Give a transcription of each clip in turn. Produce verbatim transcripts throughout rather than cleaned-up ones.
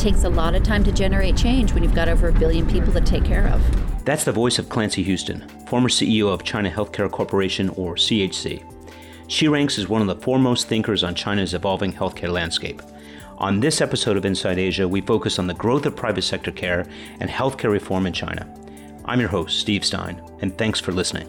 takes a lot of time to generate change when you've got over a billion people to take care of. That's the voice of Clancy Houston, former C E O of China Healthcare Corporation, or C H C. She ranks as one of the foremost thinkers on China's evolving healthcare landscape. On this episode of Inside Asia, we focus on the growth of private sector care and healthcare reform in China. I'm your host, Steve Stein, and thanks for listening.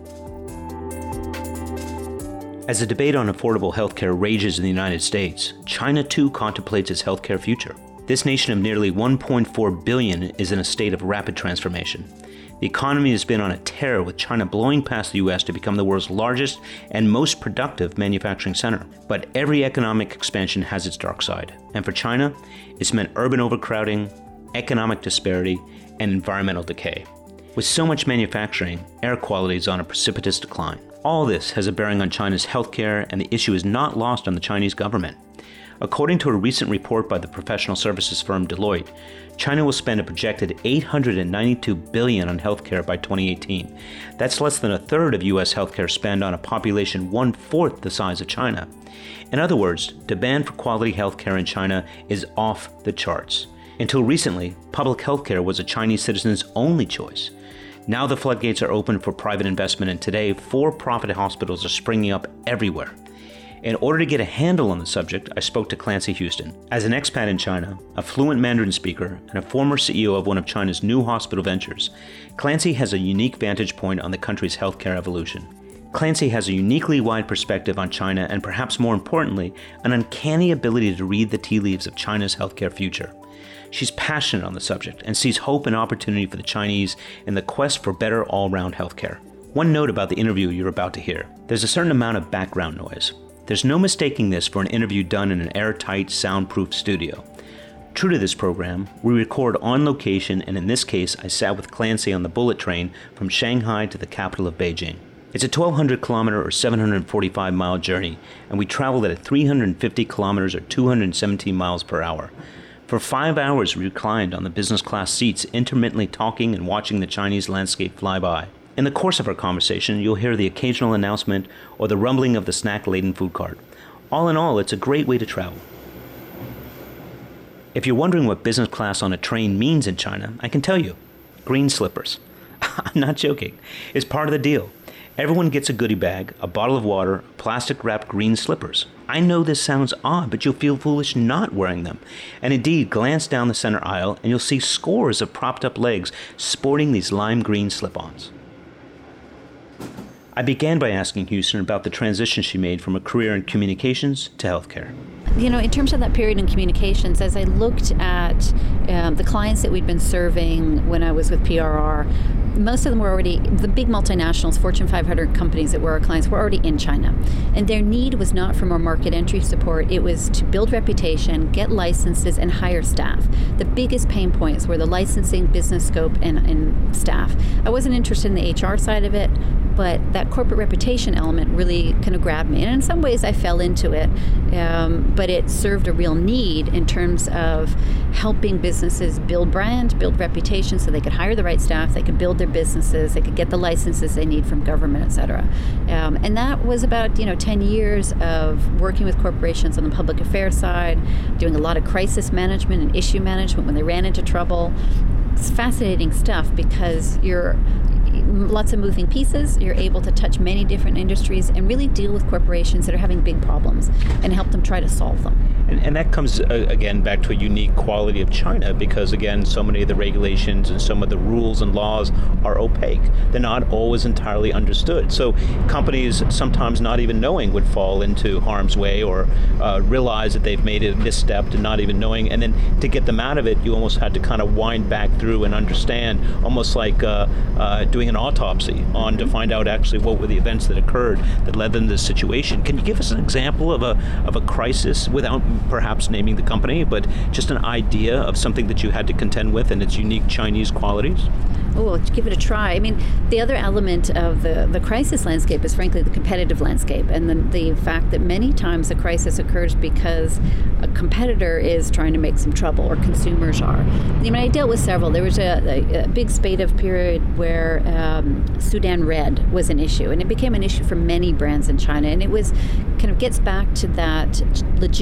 As the debate on affordable healthcare rages in the United States, China too contemplates its healthcare future. This nation of nearly one point four billion is in a state of rapid transformation. The economy has been on a tear, with China blowing past the U S to become the world's largest and most productive manufacturing center. But every economic expansion has its dark side. And for China, it's meant urban overcrowding, economic disparity, and environmental decay. With so much manufacturing, air quality is on a precipitous decline. All this has a bearing on China's healthcare, and the issue is not lost on the Chinese government. According to a recent report by the professional services firm Deloitte, China will spend a projected eight hundred ninety-two billion dollars on healthcare by twenty eighteen. That's less than a third of U S healthcare spend on a population one-fourth the size of China. In other words, demand for quality healthcare in China is off the charts. Until recently, public healthcare was a Chinese citizen's only choice. Now the floodgates are open for private investment, and today for-profit hospitals are springing up everywhere. In order to get a handle on the subject, I spoke to Clancy Houston. As an expat in China, a fluent Mandarin speaker, and a former C E O of one of China's new hospital ventures, Clancy has a unique vantage point on the country's healthcare evolution. Clancy has a uniquely wide perspective on China, and perhaps more importantly, an uncanny ability to read the tea leaves of China's healthcare future. She's passionate on the subject and sees hope and opportunity for the Chinese in the quest for better all-round healthcare. One note about the interview you're about to hear. There's a certain amount of background noise. There's no mistaking this for an interview done in an airtight, soundproof studio. True to this program, we record on location, and in this case, I sat with Clancy on the bullet train from Shanghai to the capital of Beijing. It's a twelve hundred kilometer or seven hundred forty-five mile journey, and we traveled at three hundred fifty kilometers or two hundred seventeen miles per hour. For five hours, we reclined on the business class seats, intermittently talking and watching the Chinese landscape fly by. In the course of our conversation, you'll hear the occasional announcement or the rumbling of the snack-laden food cart. All in all, it's a great way to travel. If you're wondering what business class on a train means in China, I can tell you. Green slippers. I'm not joking. It's part of the deal. Everyone gets a goodie bag, a bottle of water, plastic-wrapped green slippers. I know this sounds odd, but you'll feel foolish not wearing them. And indeed, glance down the center aisle and you'll see scores of propped-up legs sporting these lime green slip-ons. I began by asking Houston about the transition she made from a career in communications to healthcare. You know, in terms of that period in communications, as I looked at um, the clients that we'd been serving when I was with P R R, most of them were already, the big multinationals, Fortune five hundred companies that were our clients, were already in China. And their need was not for more market entry support, it was to build reputation, get licenses, and hire staff. The biggest pain points were the licensing, business scope, and, and staff. I wasn't interested in the H R side of it, but that corporate reputation element really kind of grabbed me. And in some ways I fell into it, um, but it served a real need in terms of helping businesses build brand, build reputation, so they could hire the right staff, they could build their businesses, they could get the licenses they need from government, et cetera. Um, and that was about, you know, ten years of working with corporations on the public affairs side, doing a lot of crisis management and issue management when they ran into trouble. It's fascinating stuff because you're lots of moving pieces. You're able to touch many different industries and really deal with corporations that are having big problems and help them try to solve them. And, and that comes, uh, again, back to a unique quality of China because, again, so many of the regulations and some of the rules and laws are opaque. They're not always entirely understood. So companies, sometimes not even knowing, would fall into harm's way or uh, realize that they've made a misstep and not even knowing. And then to get them out of it, you almost had to kind of wind back through and understand, almost like uh, uh, doing an autopsy on to find out actually what were the events that occurred that led them to this situation. Can you give us an example of a of a crisis without perhaps naming the company, but just an idea of something that you had to contend with and its unique Chinese qualities? Oh, let's give it a try. I mean, the other element of the, the crisis landscape is frankly the competitive landscape, and the, the fact that many times a crisis occurs because a competitor is trying to make some trouble or consumers are. I mean, I dealt with several. There was a, a, a big spate of period where um, Sudan Red was an issue, and it became an issue for many brands in China, and it was kind of gets back to that logistics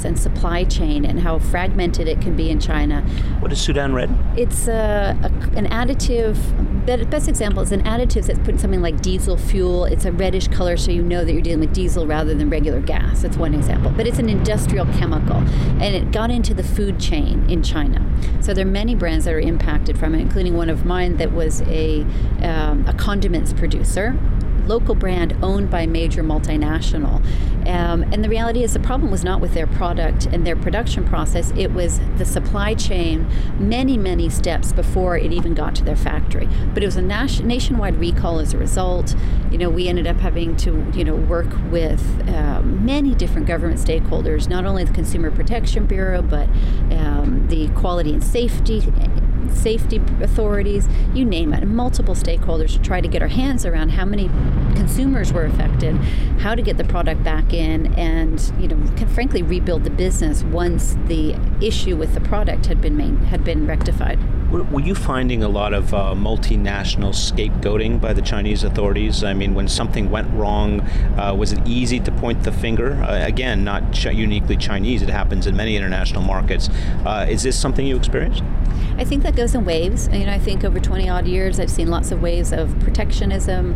process and supply chain and how fragmented it can be in China. What is Sudan Red? It's a, a, an additive, the best example is an additive that's put in something like diesel fuel. It's a reddish color, so you know that you're dealing with diesel rather than regular gas. That's one example. But it's an industrial chemical, and it got into the food chain in China. So there are many brands that are impacted from it, including one of mine that was a, um, a condiments producer, local brand owned by a major multinational. Um, and the reality is the problem was not with their product and their production process, it was the supply chain many, many steps before it even got to their factory. But it was a nas- nationwide recall as a result. You know, we ended up having to, you know, work with um, many different government stakeholders, not only the Consumer Protection Bureau, but um, the quality and safety safety authorities, you name it, multiple stakeholders to try to get our hands around how many consumers were affected, how to get the product back in, and, you know, can frankly rebuild the business once the issue with the product had been main, had been rectified. Were you finding a lot of uh, multinational scapegoating by the Chinese authorities? I mean, when something went wrong, uh, was it easy to point the finger? Uh, again, not ch- uniquely Chinese. It happens in many international markets. Uh, is this something you experienced? I think that goes in waves. You know, I think over twenty odd years, I've seen lots of waves of protectionism,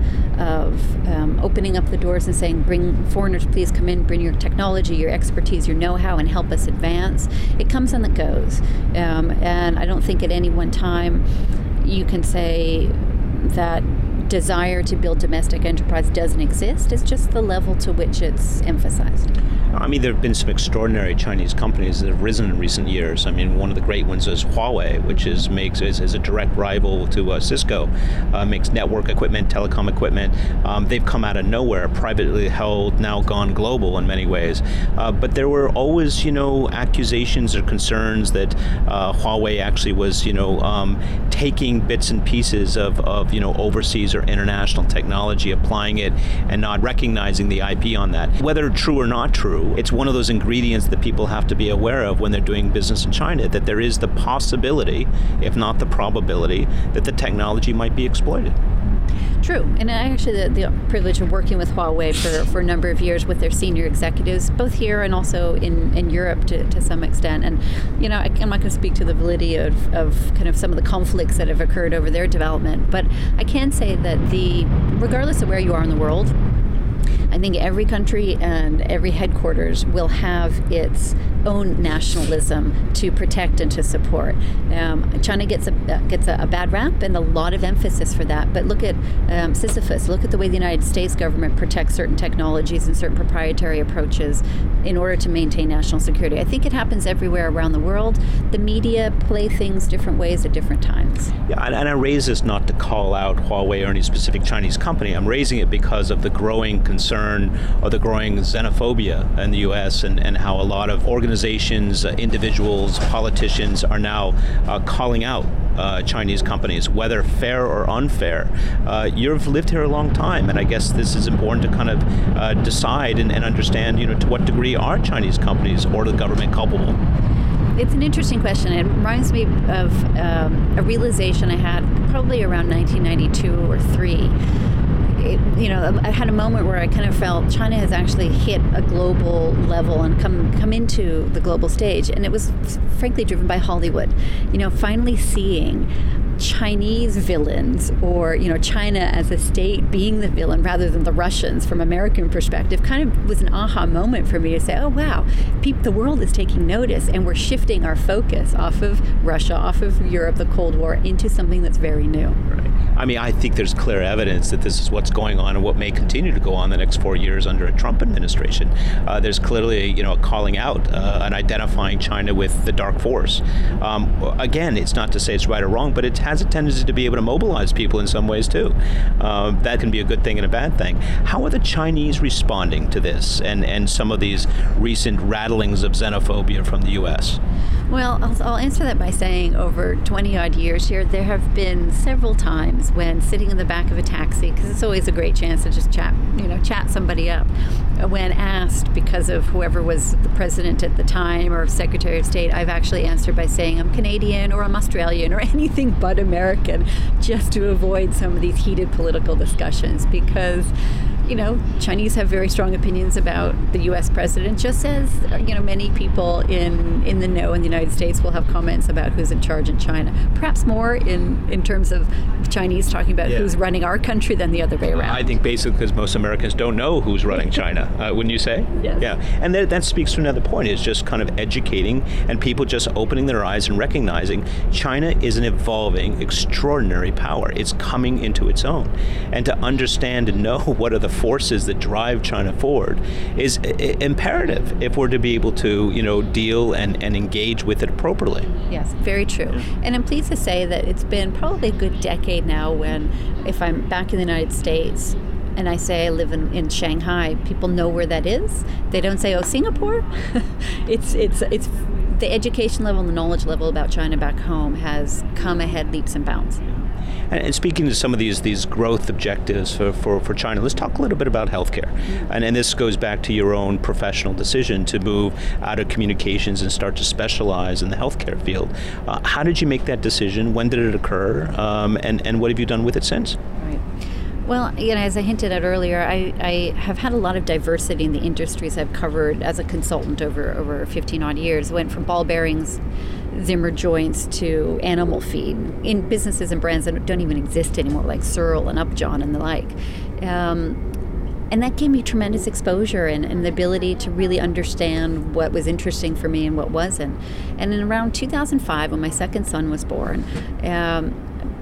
of um, opening up the doors and saying, bring foreigners, please come in, bring your technology, your expertise, your know-how, and help us advance. It comes and it goes. Um, and I don't think at any one time you can say that desire to build domestic enterprise doesn't exist. It's just the level to which it's emphasized. I mean, there have been some extraordinary Chinese companies that have risen in recent years. I mean, one of the great ones is Huawei, which is makes is, is a direct rival to uh, Cisco, uh, makes network equipment, telecom equipment. Um, they've come out of nowhere, privately held, now gone global in many ways. Uh, but there were always, you know, accusations or concerns that uh, Huawei actually was, you know, um, taking bits and pieces of, of, you know, overseas or international technology, applying it, and not recognizing the I P on that. Whether true or not true, it's one of those ingredients that people have to be aware of when they're doing business in China, that there is the possibility, if not the probability, that the technology might be exploited. True, and I actually had the, the privilege of working with Huawei for, for a number of years with their senior executives, both here and also in, in Europe to, to some extent. And, you know, I, I'm not going to speak to the validity of, of kind of some of the conflicts that have occurred over their development, but I can say that the, regardless of where you are in the world, I think every country and every headquarters will have its own nationalism to protect and to support. Um, China gets a gets a, a bad rap and a lot of emphasis for that. But look at um, Sisyphus. Look at the way the United States government protects certain technologies and certain proprietary approaches in order to maintain national security. I think it happens everywhere around the world. The media play things different ways at different times. Yeah, and, and I raise this not to call out Huawei or any specific Chinese company. I'm raising it because of the growing concern or the growing xenophobia in the U S and, and how a lot of organizations, uh, individuals, politicians are now uh, calling out uh, Chinese companies, whether fair or unfair. Uh, you've lived here a long time, and I guess this is important to kind of uh, decide and, and understand, you know, to what degree are Chinese companies or the government culpable? It's an interesting question. It reminds me of um, a realization I had probably around nineteen ninety-two or three. It, you know, I had a moment where I kind of felt China has actually hit a global level and come come into the global stage, and it was frankly driven by Hollywood. You know, finally seeing Chinese villains, or, you know, China as a state being the villain rather than the Russians from American perspective, kind of was an aha moment for me to say, oh wow, peep, the world is taking notice, and we're shifting our focus off of Russia, off of Europe, the Cold War, into something that's very new. Right. I mean, I think there's clear evidence that this is what's going on and what may continue to go on the next four years under a Trump administration. Uh, there's clearly, you know, a calling out uh, and identifying China with the dark force. Um, again, it's not to say it's right or wrong, but it has a tendency to be able to mobilize people in some ways too. Uh, that can be a good thing and a bad thing. How are the Chinese responding to this and, and some of these recent rattlings of xenophobia from the U S? Well, I'll, I'll answer that by saying over twenty odd years here, there have been several times when sitting in the back of a taxi, because it's always a great chance to just chat, you know, chat somebody up, when asked because of whoever was the president at the time or Secretary of State, I've actually answered by saying I'm Canadian or I'm Australian or anything but American, just to avoid some of these heated political discussions, because you know, Chinese have very strong opinions about the U S president, just as, you know, many people in, in the know in the United States will have comments about who's in charge in China. Perhaps more in, in terms of Chinese talking about yeah. who's running our country than the other way around. I think basically because most Americans don't know who's running China, uh, wouldn't you say? Yes. Yeah. And that, that speaks to another point, is just kind of educating and people just opening their eyes and recognizing China is an evolving, extraordinary power. It's coming into its own. And to understand and know what are the forces that drive China forward is I- imperative if we're to be able to, you know, deal and, and engage with it appropriately. Yes, very true. And I'm pleased to say that it's been probably a good decade now when, if I'm back in the United States and I say I live in, in Shanghai, people know where that is. They don't say, oh, Singapore? it's it's it's the education level and the knowledge level about China back home has come ahead leaps and bounds. And, and speaking to some of these these growth objectives for, for, for China, let's talk a little bit about healthcare. Mm-hmm. And, and this goes back to your own professional decision to move out of communications and start to specialize in the healthcare field. Uh, how did you make that decision? When did it occur? Um, and, and what have you done with it since? Right. Well, you know, as I hinted at earlier, I, I have had a lot of diversity in the industries I've covered as a consultant over, over fifteen odd years. I went from ball bearings, Zimmer joints to animal feed in businesses and brands that don't even exist anymore, like Searle and Upjohn and the like. Um, and that gave me tremendous exposure and, and the ability to really understand what was interesting for me and what wasn't. And in around two thousand five, when my second son was born, um,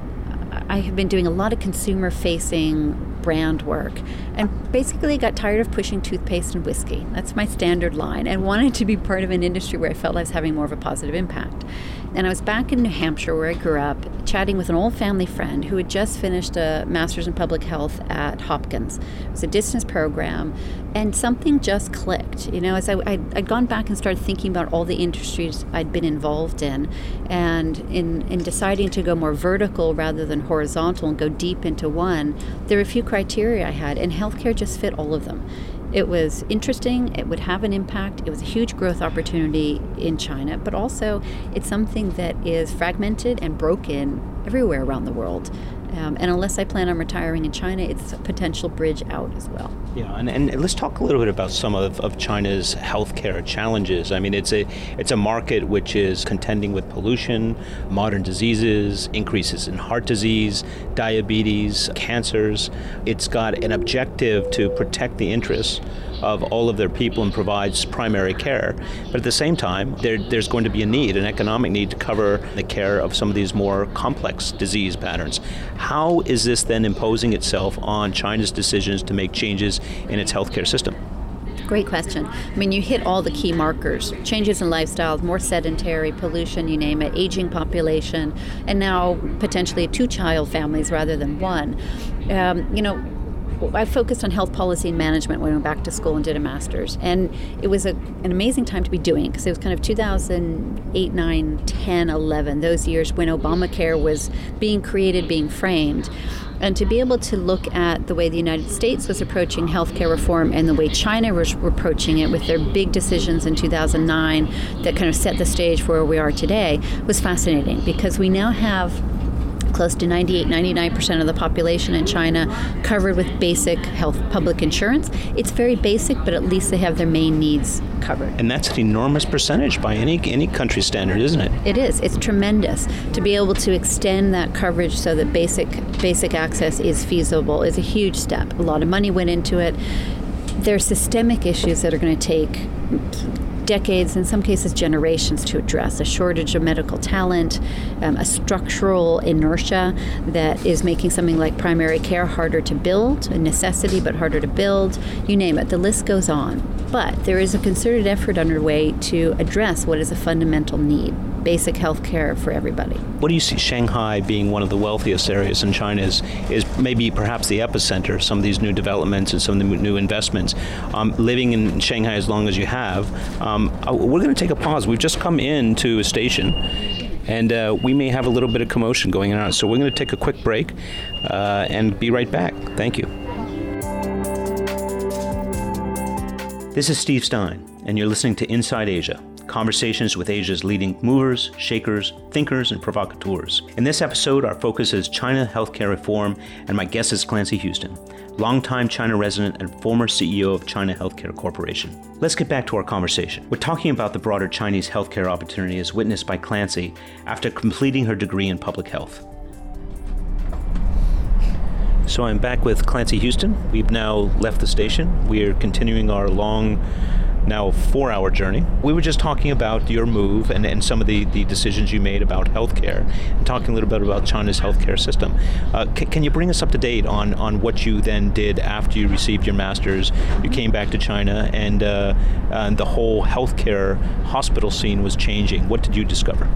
I have been doing a lot of consumer-facing brand work and basically got tired of pushing toothpaste and whiskey. That's my standard line, and wanted to be part of an industry where I felt I was having more of a positive impact. And I was back in New Hampshire, where I grew up, chatting with an old family friend who had just finished a master's in public health at Hopkins. It was a distance program, and something just clicked. You know, as I, I'd, I'd gone back and started thinking about all the industries I'd been involved in, and in, in deciding to go more vertical rather than horizontal and go deep into one, there were a few criteria I had, and healthcare just fit all of them. It was interesting, it would have an impact, it was a huge growth opportunity in China, but also it's something that is fragmented and broken everywhere around the world. Um, and unless I plan on retiring in China, it's a potential bridge out as well. Yeah, and, and let's talk a little bit about some of, of China's healthcare challenges. I mean, it's a it's a market which is contending with pollution, modern diseases, increases in heart disease, diabetes, cancers. It's got an objective to protect the interests of all of their people and provides primary care. But at the same time, there, there's going to be a need, an economic need to cover the care of some of these more complex disease patterns. How is this then imposing itself on China's decisions to make changes in its healthcare system? Great question. I mean, you hit all the key markers. Changes in lifestyles, more sedentary, pollution, you name it, aging population, and now potentially two-child families rather than one. Um, you know, I focused on health policy and management when I went back to school and did a master's. And it was a, an amazing time to be doing it because it was kind of two thousand eight, nine, ten, eleven, those years when Obamacare was being created, being framed. And to be able to look at the way the United States was approaching healthcare reform and the way China was approaching it with their big decisions in two thousand nine that kind of set the stage for where we are today was fascinating because we now have close to ninety-eight, ninety-nine percent of the population in China covered with basic health public insurance. It's very basic, but at least they have their main needs covered. And that's an enormous percentage by any any country standard, isn't it? It is. It's tremendous. To be able to extend that coverage so that basic basic access is feasible is a huge step. A lot of money went into it. There are systemic issues that are going to take decades, in some cases generations, to address. A shortage of medical talent, um, a structural inertia that is making something like primary care harder to build, a necessity but harder to build, you name it, the list goes on. But there is a concerted effort underway to address what is a fundamental need, basic health care for everybody. What do you see Shanghai being one of the wealthiest areas in China is, is maybe perhaps the epicenter of some of these new developments and some of the new investments. Um, living in Shanghai as long as you have, um, we're going to take a pause. We've just come into a station and uh, we may have a little bit of commotion going on. So we're going to take a quick break uh, and be right back. Thank you. This is Steve Stein, and you're listening to Inside Asia, conversations with Asia's leading movers, shakers, thinkers, and provocateurs. In this episode, our focus is China healthcare reform, and my guest is Clancy Houston, longtime China resident and former C E O of China Healthcare Corporation. Let's get back to our conversation. We're talking about the broader Chinese healthcare opportunity as witnessed by Clancy after completing her degree in public health. So I'm back with Clancy Houston. We've now left the station. We are continuing our long, now four-hour journey. We were just talking about your move and, and some of the, the decisions you made about healthcare, and talking a little bit about China's healthcare system. Uh, c- can you bring us up to date on, on what you then did after you received your master's? You came back to China, and, uh, and the whole healthcare hospital scene was changing. What did you discover?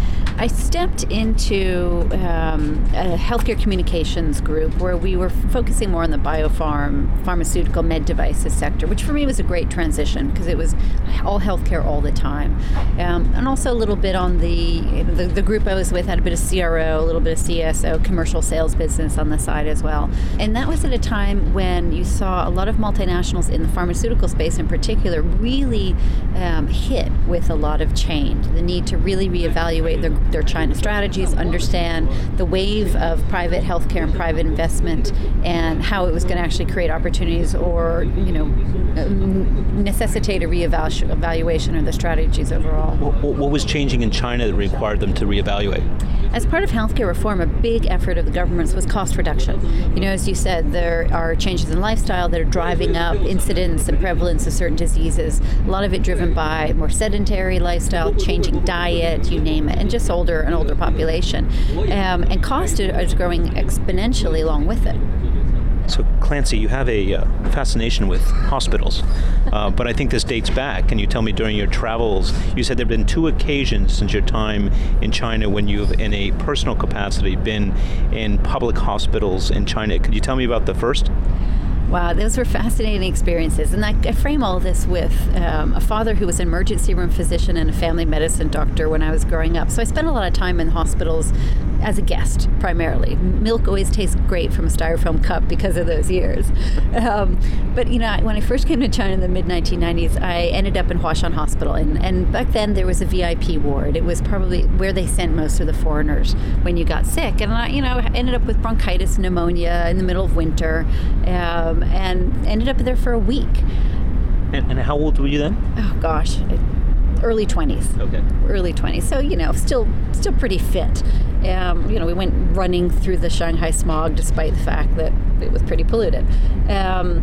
I stepped into um, a healthcare communications group where we were focusing more on the biopharm, pharmaceutical, med devices sector, which for me was a great transition because it was all healthcare all the time. Um, and also a little bit on the, the, the group I was with had a bit of C R O, a little bit of C S O, commercial sales business on the side as well. And that was at a time when you saw a lot of multinationals in the pharmaceutical space in particular really um, hit with a lot of change, the need to really reevaluate their their China strategies, understand the wave of private healthcare and private investment and how it was going to actually create opportunities or, you know, necessitate a reevaluation of the strategies overall. What, what was changing in China that required them to reevaluate? As part of healthcare reform, a big effort of the governments was cost reduction. You know, as you said, there are changes in lifestyle that are driving up incidence and prevalence of certain diseases. A lot of it driven by more sedentary lifestyle, changing diet, you name it, and just older and older population. Um, and cost is growing exponentially along with it. So, Clancy, you have a uh, fascination with hospitals, uh, but I think this dates back. Can you tell me during your travels, you said there have been two occasions since your time in China when you've, in a personal capacity, been in public hospitals in China. Could you tell me about the first? Wow, those were fascinating experiences. And I, I frame all this with um, a father who was an emergency room physician and a family medicine doctor when I was growing up. So I spent a lot of time in hospitals as a guest, primarily. Milk always tastes great from a styrofoam cup because of those years. Um, but, you know, when I first came to China in the mid nineteen nineties, I ended up in Huashan Hospital. And, and back then there was a V I P ward. It was probably where they sent most of the foreigners when you got sick. And I, you know, ended up with bronchitis, pneumonia in the middle of winter. Um, and ended up there for a week. And, and how old were you then? Oh gosh, early twenties. Okay. Early twenties. So, you know, still still pretty fit. Um, you know, we went running through the Shanghai smog despite the fact that it was pretty polluted. Um,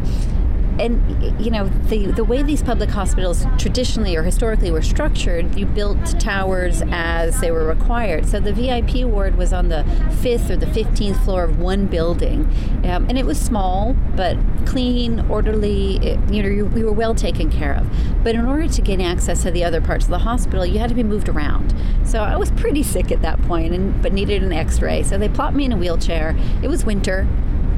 And, you know, the, the way these public hospitals traditionally or historically were structured, you built towers as they were required. So the V I P ward was on the fifth or the fifteenth floor of one building. Um, and it was small, but clean, orderly. It, you know, you, we were well taken care of. But in order to gain access to the other parts of the hospital, you had to be moved around. So I was pretty sick at that point, and but needed an x-ray. So they plopped me in a wheelchair. It was winter.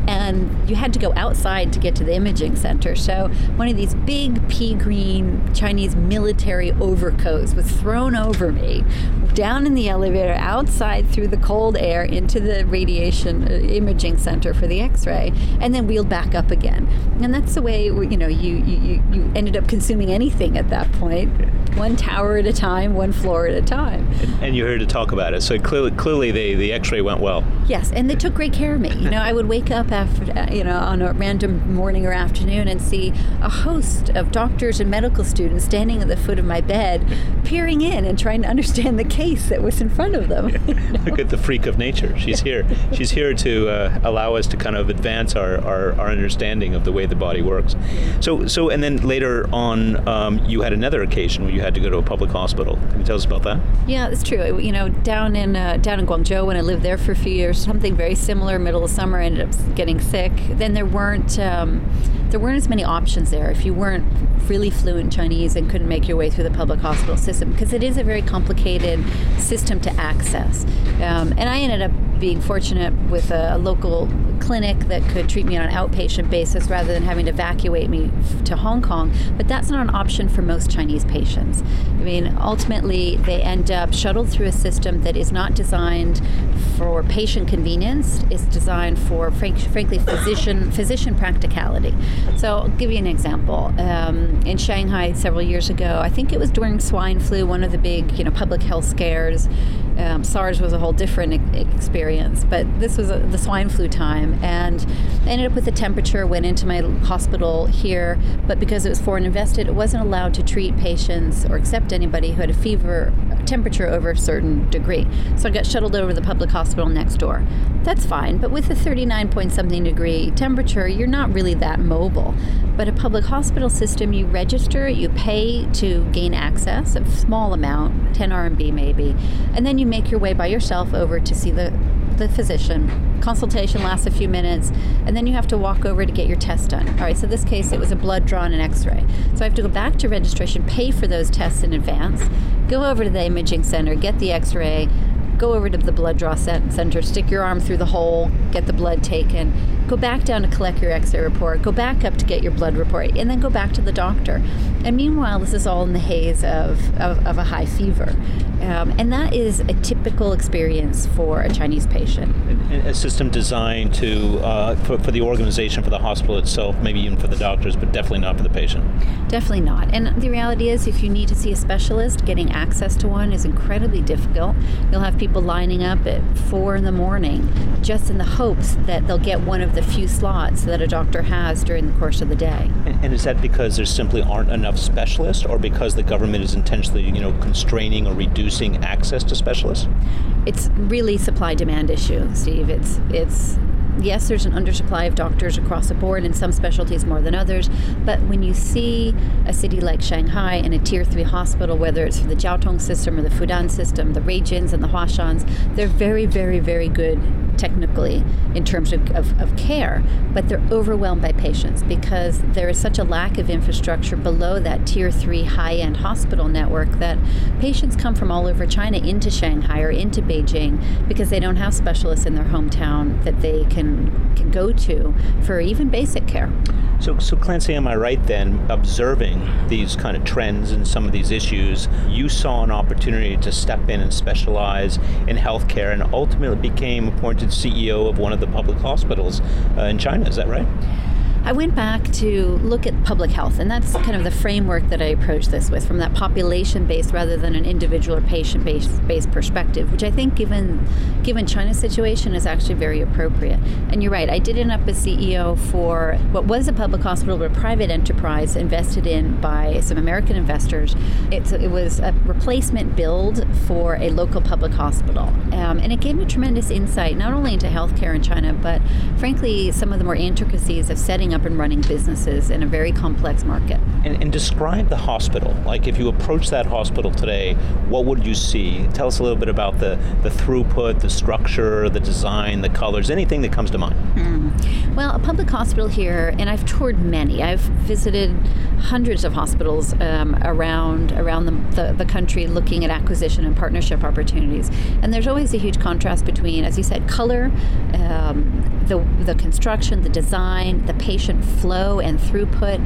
And you had to go outside to get to the imaging center. So one of these big pea green Chinese military overcoats was thrown over me, down in the elevator, outside through the cold air into the radiation imaging center for the x-ray, and then wheeled back up again. And that's the way, you know, you, you, you ended up consuming anything at that point. One tower at a time, one floor at a time. And, and you're here to talk about it. So clearly, clearly the, the x-ray went well. Yes, and they took great care of me. You know, I would wake up after, you know, on a random morning or afternoon and see a host of doctors and medical students standing at the foot of my bed, peering in and trying to understand the case that was in front of them. You know? Look at the freak of nature. She's here. She's here to uh, allow us to kind of advance our, our, our understanding of the way the body works. So, so, and then later on, um, you had another occasion where you had to go to a public hospital. Can you tell us about that? Yeah, that's true. You know, down in uh, down in Guangzhou, when I lived there for a few years, something very similar. Middle of summer, I ended up getting sick. Then there weren't um, there weren't as many options there if you weren't really fluent Chinese and couldn't make your way through the public hospital system, because it is a very complicated system to access. Um, and I ended up being fortunate with a, a local clinic that could treat me on an outpatient basis rather than having to evacuate me f- to Hong Kong. But that's not an option for most Chinese patients. I mean, ultimately, they end up shuttled through a system that is not designed for patient convenience. It's designed for, frank, frankly, physician physician practicality. So I'll give you an example. Um, in Shanghai several years ago, I think it was during swine flu, one of the big, you know, public health scares. Um, SARS was a whole different e- experience. experience, but this was a, the swine flu time, and I ended up with a temperature, went into my hospital here, but because it was foreign invested, it wasn't allowed to treat patients or accept anybody who had a fever, temperature over a certain degree. So I got shuttled over to the public hospital next door. That's fine, but with a thirty-nine point something degree temperature, you're not really that mobile. But a public hospital system, you register, you pay to gain access, a small amount, ten R M B maybe, and then you make your way by yourself over to see the, the physician. Consultation lasts a few minutes, and then you have to walk over to get your test done. All right, so in this case, it was a blood draw and an x-ray. So I have to go back to registration, pay for those tests in advance, go over to the imaging center, get the x-ray, go over to the blood draw center, stick your arm through the hole, get the blood taken, go back down to collect your x-ray report, go back up to get your blood report, and then go back to the doctor. And meanwhile, this is all in the haze of, of, of a high fever. Um, and that is a typical experience for a Chinese patient. A system designed to uh, for, for the organization, for the hospital itself, maybe even for the doctors, but definitely not for the patient. Definitely not. And the reality is, if you need to see a specialist, getting access to one is incredibly difficult. You'll have people lining up at four in the morning just in the hopes that they'll get one of the few slots that a doctor has during the course of the day. And, and is that because there simply aren't enough specialists, or because the government is intentionally, you know, constraining or reducing access to specialists? It's really supply-demand issue, Steve. It's it's yes, there's an undersupply of doctors across the board, in some specialties more than others, but when you see a city like Shanghai and a tier three hospital, whether it's for the Jiaotong system or the Fudan system, the Ruijins and the Huashans, they're very, very, very good technically in terms of, of, of care, but they're overwhelmed by patients because there is such a lack of infrastructure below that tier three high-end hospital network that patients come from all over China into Shanghai or into Beijing because they don't have specialists in their hometown that they can can go to for even basic care. So, so Clancy, am I right then, observing these kind of trends and some of these issues, you saw an opportunity to step in and specialize in healthcare and ultimately became appointed C E O of one of the public hospitals uh, in China, is that right? I went back to look at public health, and that's kind of the framework that I approached this with, from that population-based rather than an individual or patient-based based perspective, which I think, given given China's situation, is actually very appropriate. And you're right, I did end up as C E O for what was a public hospital, but a private enterprise invested in by some American investors. It's, it was a replacement build for a local public hospital, um, and it gave me tremendous insight, not only into healthcare in China, but frankly, some of the more intricacies of setting up and running businesses in a very complex market. And, and describe the hospital. Like, if you approach that hospital today, what would you see? Tell us a little bit about the, the throughput, the structure, the design, the colors, anything that comes to mind. Mm. Well, a public hospital here, and I've toured many. I've visited hundreds of hospitals um, around around the, the, the country looking at acquisition and partnership opportunities. And there's always a huge contrast between, as you said, color, um, the the construction, the design, the patient flow and throughput.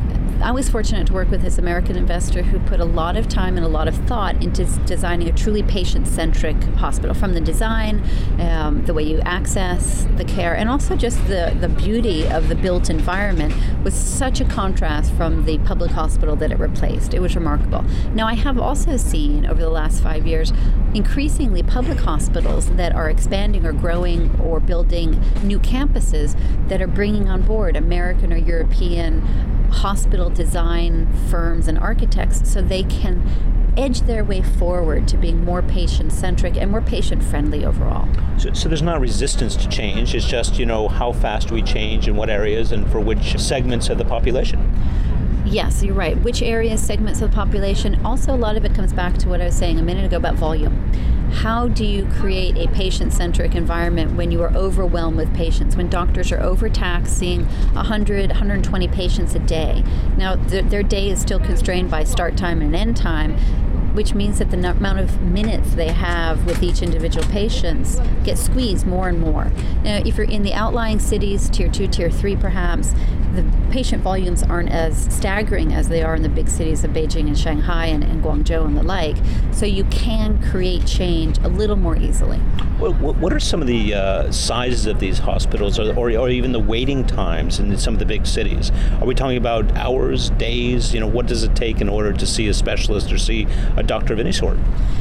I was fortunate to work with this American investor who put a lot of time and a lot of thought into designing a truly patient-centric hospital, from the design, um, the way you access the care, and also just the, the beauty of the built environment was such a contrast from the public hospital that it replaced. It was remarkable. Now, I have also seen over the last five years increasingly public hospitals that are expanding or growing or building new campuses that are bringing on board American or European hospital design firms and architects so they can edge their way forward to being more patient-centric and more patient-friendly overall. So, so there's not resistance to change, it's just, you know, how fast we change in what areas and for which segments of the population. Yes, you're right. Which areas, segments of the population? Also, a lot of it comes back to what I was saying a minute ago about volume. How do you create a patient-centric environment when you are overwhelmed with patients, when doctors are overtaxed, seeing one hundred, one hundred twenty patients a day? Now, th- their day is still constrained by start time and end time, which means that the n- amount of minutes they have with each individual patient gets squeezed more and more. Now, if you're in the outlying cities, tier two, tier three perhaps, the patient volumes aren't as staggering as they are in the big cities of Beijing and Shanghai and, and Guangzhou and the like, so you can create change a little more easily. What, what are some of the uh, sizes of these hospitals, or, or, or even the waiting times in some of the big cities? Are we talking about hours, days? You know, what does it take in order to see a specialist or see a doctor of any sort?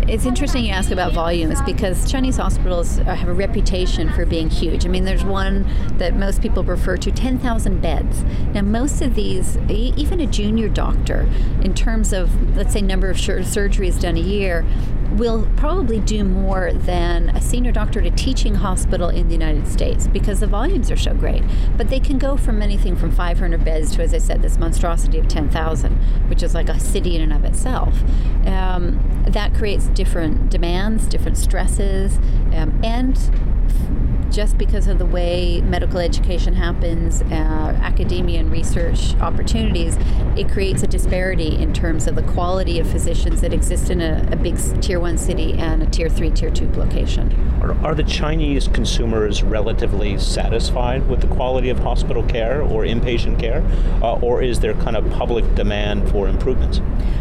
It's interesting you ask about volumes because Chinese hospitals have a reputation for being huge. I mean, there's one that most people refer to, ten thousand beds. Now, most of these, even a junior doctor, in terms of, let's say, number of surgeries done a year, will probably do more than a senior doctor at a teaching hospital in the United States because the volumes are so great. But they can go from anything from five hundred beds to, as I said, this monstrosity of ten thousand, which is like a city in and of itself. Um, that creates different demands, different stresses, um, and just because of the way medical education happens, uh, academia and research opportunities, it creates a disparity in terms of the quality of physicians that exist in a, a big tier one city and a tier three, tier two location. Are, are the Chinese consumers relatively satisfied with the quality of hospital care or inpatient care, uh, or is there kind of public demand for improvements?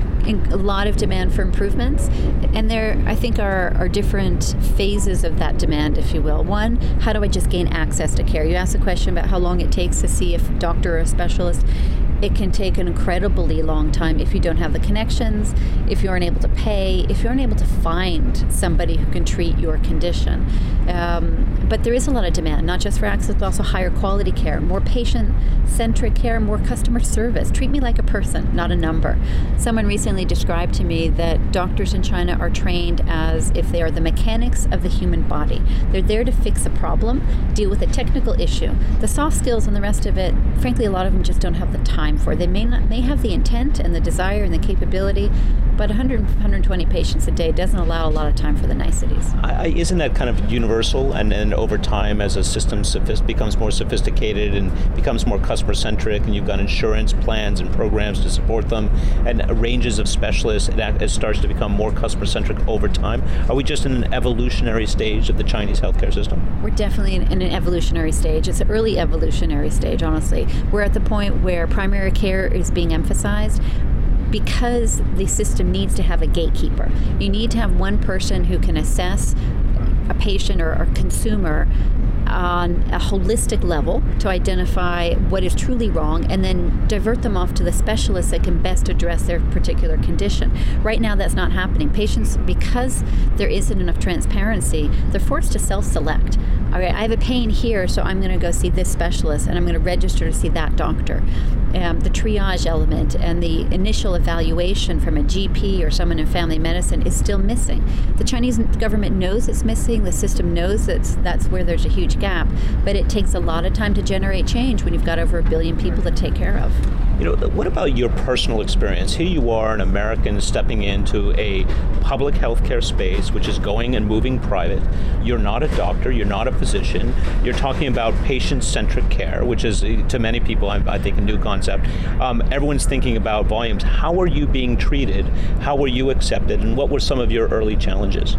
A lot of demand for improvements, and there I think are, are different phases of that demand, if you will. One, how do I just gain access to care? You asked a question about how long it takes to see a doctor or a specialist. It can take an incredibly long time if you don't have the connections, if you aren't able to pay, if you aren't able to find somebody who can treat your condition. Um, but there is a lot of demand, not just for access, but also higher quality care, more patient-centric care, more customer service. Treat me like a person, not a number. Someone recently described to me that doctors in China are trained as if they are the mechanics of the human body. They're there to fix a problem, deal with a technical issue. The soft skills and the rest of it, frankly, a lot of them just don't have the time for. They may not may have the intent and the desire and the capability, but one hundred, one hundred twenty patients a day doesn't allow a lot of time for the niceties. I, isn't that kind of universal? And, and over time, as a system sophist- becomes more sophisticated and becomes more customer-centric, and you've got insurance plans and programs to support them, and ranges of specialists, it, it starts to become more customer-centric over time. Are we just in an evolutionary stage of the Chinese healthcare system? We're definitely in, in an evolutionary stage. It's an early evolutionary stage, honestly. We're at the point where primary care is being emphasized because the system needs to have a gatekeeper. You need to have one person who can assess a patient or a consumer on a holistic level to identify what is truly wrong and then divert them off to the specialists that can best address their particular condition. Right now that's not happening. Patients, because there isn't enough transparency, they're forced to self-select. All right, I have a pain here, so I'm going to go see this specialist and I'm going to register to see that doctor. Um, the triage element and the initial evaluation from a G P or someone in family medicine is still missing. The Chinese government knows it's missing. The system knows that that's where there's a huge gap, but it takes a lot of time to generate change when you've got over a billion people to take care of. You know, what about your personal experience? Here you are, an American stepping into a public healthcare space, which is going and moving private. You're not a doctor, you're not a physician. You're talking about patient-centric care, which is, to many people, I, I think, a new concept. Um, everyone's thinking about volumes. How are you being treated? How were you accepted? And what were some of your early challenges?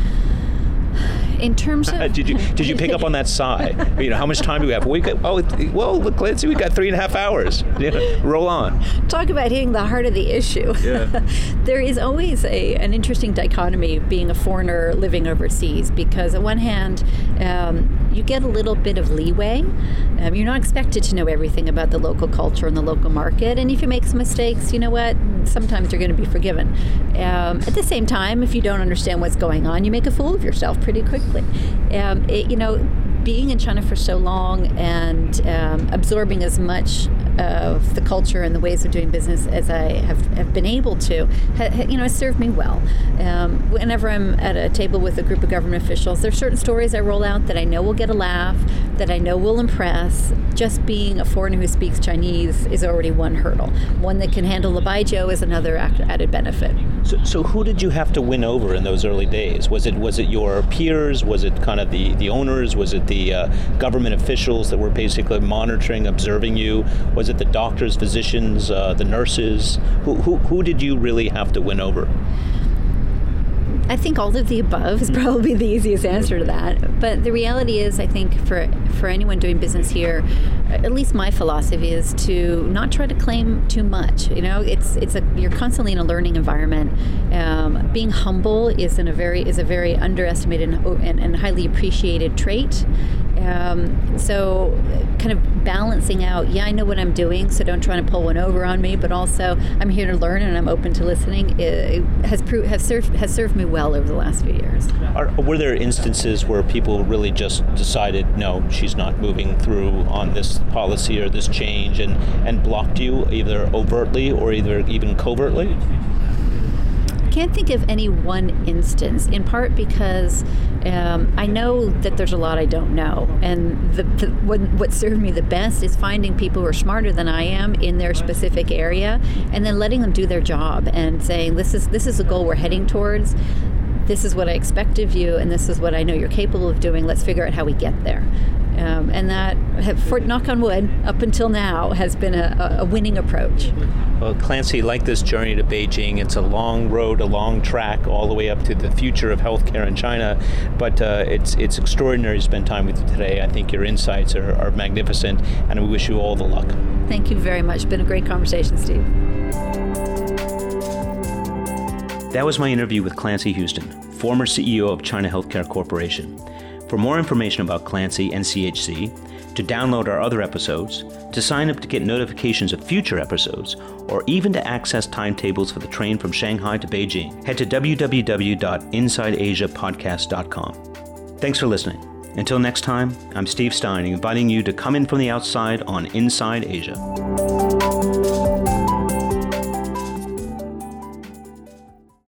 In terms of... did you did you pick up on that sigh? You know, how much time do we have? We got, oh, well, look, Clancy, we got three and a half hours. Yeah, roll on. Talk about hitting the heart of the issue. Yeah. There is always a an interesting dichotomy being a foreigner living overseas, because on one hand, um, you get a little bit of leeway. Um, you're not expected to know everything about the local culture and the local market, and if you make some mistakes, you know what? Sometimes you're going to be forgiven. Um, at the same time, if you don't understand what's going on, you make a fool of yourself pretty quickly. Um, it, you know, being in China for so long and um, absorbing as much of the culture and the ways of doing business as I have, have been able to, ha, ha, you know, has served me well. Um, whenever I'm at a table with a group of government officials, there's certain stories I roll out that I know will get a laugh, that I know will impress. Just being a foreigner who speaks Chinese is already one hurdle. One that can handle the baijiu is another added benefit. So, so who did you have to win over in those early days? Was it was it your peers? Was it kind of the, the owners? Was it the uh, government officials that were basically monitoring, observing you? Was it the doctors, physicians, uh, the nurses? Who, who who did you really have to win over? I think all of the above is probably the easiest answer to that. But the reality is, I think for for anyone doing business here, at least my philosophy is to not try to claim too much. You know, it's it's a you're constantly in a learning environment. Um, being humble is in a very is a very underestimated and, and, and highly appreciated trait. Um, so kind of balancing out, yeah, I know what I'm doing, so don't try to pull one over on me, but also I'm here to learn and I'm open to listening, it has, proved, has, served, has served me well over the last few years. Are, were there instances where people really just decided, no, she's not moving through on this policy or this change, and, and blocked you either overtly or either even covertly? I can't think of any one instance, in part because um, I know that there's a lot I don't know, and the, the, what, what served me the best is finding people who are smarter than I am in their specific area, and then letting them do their job and saying, this is this is a goal we're heading towards, this is what I expect of you, and this is what I know you're capable of doing, let's figure out how we get there. Um, and that, have, for, knock on wood, up until now, has been a, a winning approach. Well, Clancy, like this journey to Beijing, it's a long road, a long track, all the way up to the future of healthcare in China. But uh, it's it's extraordinary to spend time with you today. I think your insights are, are magnificent, and we wish you all the luck. Thank you very much. It's been a great conversation, Steve. That was my interview with Clancy Houston, former C E O of China Healthcare Corporation. For more information about Clancy and C H C, to download our other episodes, to sign up to get notifications of future episodes, or even to access timetables for the train from Shanghai to Beijing, head to w w w dot inside asia podcast dot com. Thanks for listening. Until next time, I'm Steve Stein, inviting you to come in from the outside on Inside Asia.